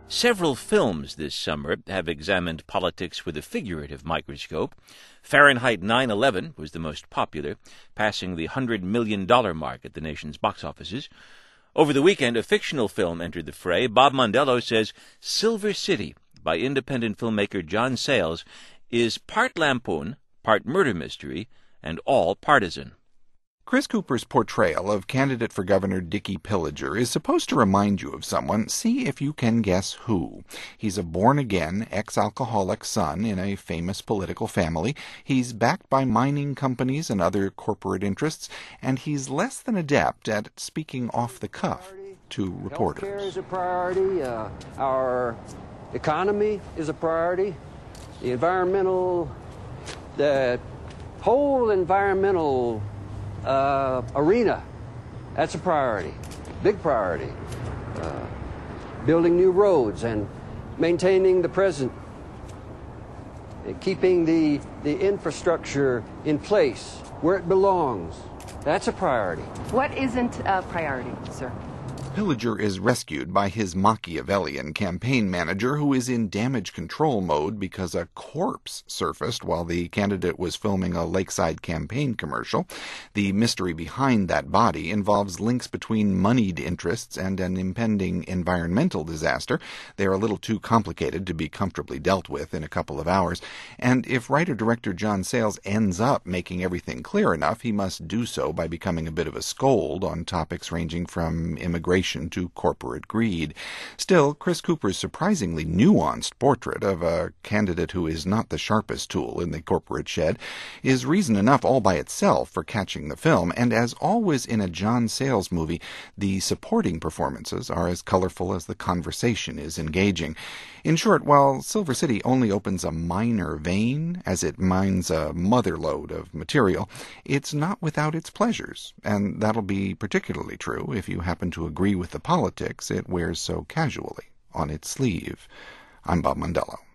Several films this summer have examined politics with a figurative microscope. Fahrenheit 9/11 was the most popular, passing the $100 million mark at the nation's box offices. Over the weekend, a fictional film entered the fray. Bob Mondello says Silver City, by independent filmmaker John Sayles, is part lampoon, part murder mystery, and all partisan. Chris Cooper's portrayal of candidate for governor Dickie Pillager is supposed to remind you of someone. See if you can guess who. He's a born-again, ex-alcoholic son in a famous political family. He's backed by mining companies and other corporate interests, and he's less than adept at speaking off the cuff to reporters. Healthcare is a priority. Our economy is a priority. The whole environmental arena, that's a priority, big priority. Building new roads and maintaining the present, keeping the infrastructure in place where it belongs, that's a priority. What isn't a priority, sir? Pillager is rescued by his Machiavellian campaign manager, who is in damage control mode because a corpse surfaced while the candidate was filming a lakeside campaign commercial. The mystery behind that body involves links between moneyed interests and an impending environmental disaster. They are a little too complicated to be comfortably dealt with in a couple of hours, and if writer-director John Sayles ends up making everything clear enough, he must do so by becoming a bit of a scold on topics ranging from immigration to corporate greed. Still, Chris Cooper's surprisingly nuanced portrait of a candidate who is not the sharpest tool in the corporate shed is reason enough all by itself for catching the film, and as always in a John Sayles movie, the supporting performances are as colorful as the conversation is engaging. In short, while Silver City only opens a minor vein as it mines a motherlode of material, it's not without its pleasures, and that'll be particularly true if you happen to agree with the politics it wears so casually on its sleeve. I'm Bob Mondello.